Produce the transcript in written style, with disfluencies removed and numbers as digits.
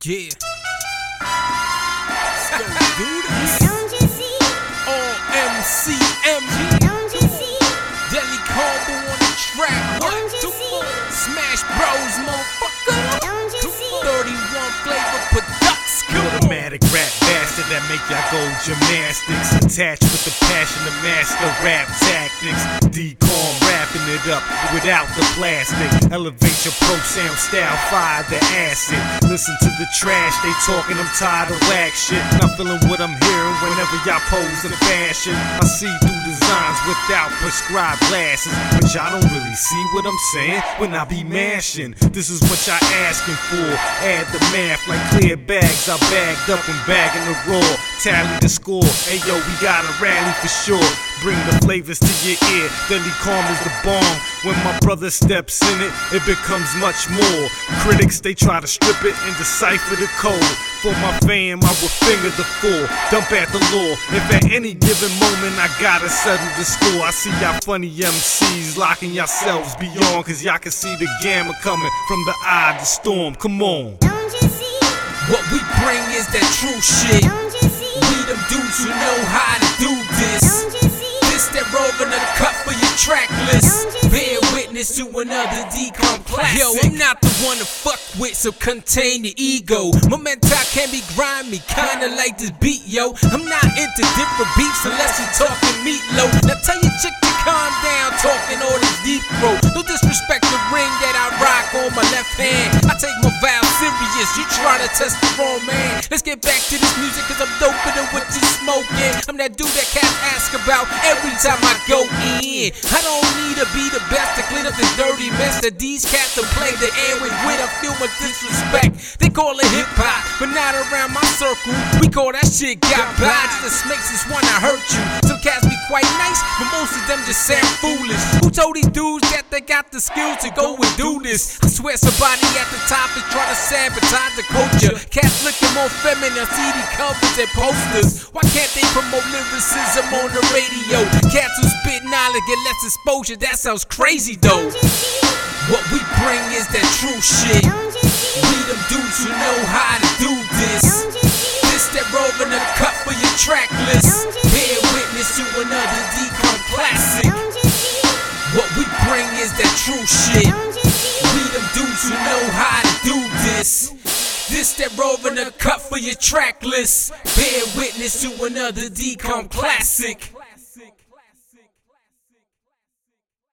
Yeah. Let's go do this. Don't you see? All MCMG. Don't you see? Deli Combo on the track. Don't 1, you 2, see? 4. Smash Bros, motherfucker. Don't you see? 31 flavor products. Automatic rap bastard that make y'all go gymnastics. Attached with the passion to master rap tactics. Decom wrapping it up without the plastic. Elevate your pro sound style, fire the acid. Listen to the trash they talking, I'm tired of whack shit. Not feeling what I'm hearing whenever y'all pose in fashion. I see through designs without prescribed glasses, but y'all don't really see what I'm saying when I be mashing. This is what y'all asking for. Add the math like clear bags. I bagged up and bagging the raw. Tally the score. Hey yo, we gotta rally for sure. Bring the flavors to your ear. Deli Calm is the bomb. When my brother steps in it, it becomes much more. Critics, they try to strip it and decipher the code. For my fam, I will finger the four. Dump at the law. If at any given moment I gotta settle the score, I see y'all funny MCs locking yourselves beyond, cause y'all can see the gamma coming from the eye of the storm. Come on. Don't you see? What we bring is that true shit. Don't you see? We them dudes who know how to do this. Don't you see? This that rover the cut for your track list. Don't you Bear witness to another decom classic. Yo, I'm not the one to fuck with, so contain your ego. My mental can be grimy, kinda like this beat, yo. I'm not into different beats unless you talking meatloaf. Now tell your chick to calm down, talking all this deep throat. No disrespect the ring that I rock on my left hand. I take my vows serious, you try to test the wrong man. Let's get back to this music, cause I'm doper than what you smoking. I'm that dude that cats ask about every time I go in. I don't need to be the best to clean up this dirty mess that these cats will play the airways with. I feel my disrespect. They call it hip hop, but not around my circle. We call that shit got by. Just makes us wanna hurt you. Some cats be quite nice, but most of them just sound foolish. Who told these dudes that they got the skills to go and do this? I swear somebody at the top is trying to sabotage the culture. Cats looking more feminine, CD covers and posters. Why can't they promote lyricism on the radio? Cats who spit knowledge get less exposure, that sounds crazy though. Don't you see? What we bring is that true shit. Don't you see? We them dudes who know how to do this. Don't you see? This that rover the cut for your track list. Don't you see? Bear witness to another decom classic. Don't you see? What we bring is that true shit. Don't you see? We them dudes who know how to do this. This that rover the cut for your track list. Bear witness to another decom classic.